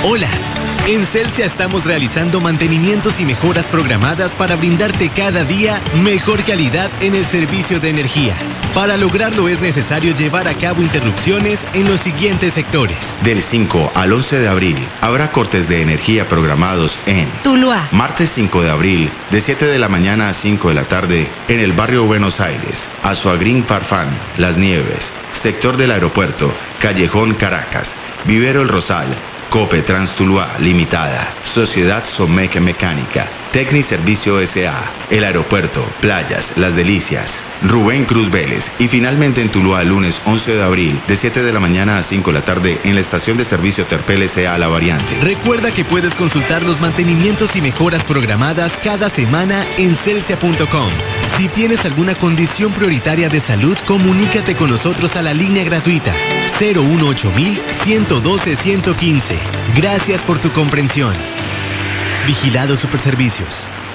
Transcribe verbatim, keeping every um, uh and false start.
Hola, en Celsia estamos realizando mantenimientos y mejoras programadas para brindarte cada día mejor calidad en el servicio de energía. Para lograrlo es necesario llevar a cabo interrupciones en los siguientes sectores. Del cinco al once de abril habrá cortes de energía programados en Tuluá. Martes cinco de abril, de siete de la mañana a cinco de la tarde, en el barrio Buenos Aires, Azuagrín Farfán, Las Nieves, sector del aeropuerto, Callejón Caracas, Vivero El Rosal, Copetrans Tuluá Limitada, Sociedad Somec Mecánica, Tecniservicio S A, El Aeropuerto, Playas, Las Delicias, Rubén Cruz Vélez y finalmente en Tuluá el lunes once de abril de siete de la mañana a cinco de la tarde en la estación de servicio Terpel S A La Variante. Recuerda que puedes consultar los mantenimientos y mejoras programadas cada semana en celsia punto com. Si tienes alguna condición prioritaria de salud, comunícate con nosotros a la línea gratuita cero uno ocho mil, ciento doce, ciento quince. Gracias por tu comprensión. Vigilado Superservicios.